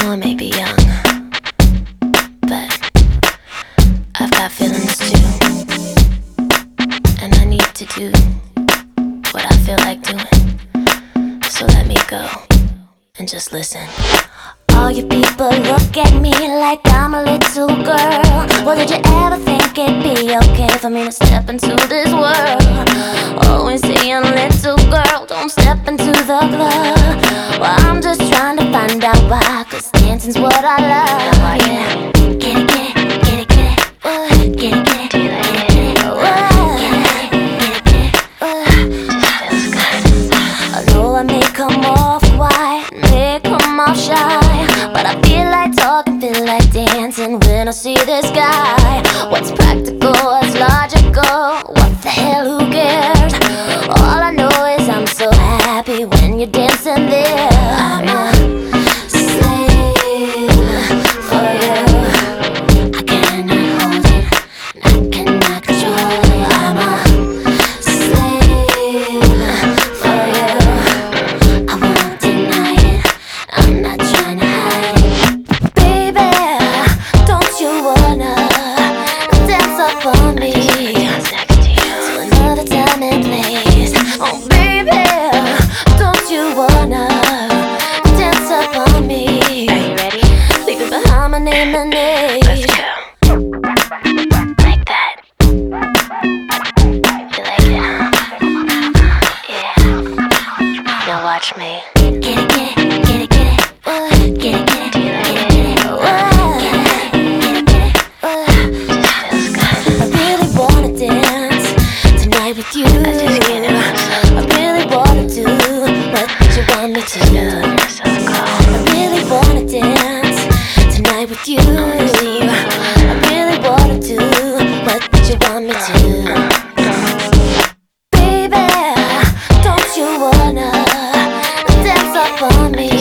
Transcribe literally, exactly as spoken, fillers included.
know I may be young, but I've got feelings too, and I need to do what I feel like doing. So let me go and just listen. All you people look at me like I'm a little girl. Well, did you ever think it'd be okay for me to step into this world? Always saying, little girl, don't step into the club. Well, I'm just trying to find out why, cause dancing's what I love. Yeah. Get it, get it, get it, get it. Uh, get it, get it, get it, get it. I know I may come off quiet, may come off shy, but I feel like talking, feel like dancing when I see this guy. What's practical, what's logical, what the hell, who cares? All I know is I'm so happy when you're dancing there. I'm a slave for you. I cannot hold it, I cannot control it. I'm a slave for you. I won't deny it, I'm not trying to hide it. Baby, don't you wanna dance up on me to another time and place? Oh baby, don't you wanna dance up on me? Are you ready? Leaving behind my name and age. Let's go. Like that. You like it, huh? Yeah. Now watch me. Get it, get it, get it, get it. Uh, get it, get it, get it, get it. Uh, get it, get it, uh. Feels good. I really wanna dance tonight with you. I just can't help myself. I really wanna do what you want me to do. So cold. I really wanna dance tonight with you. I really wanna do what you want me to. Baby, don't you wanna dance up on me?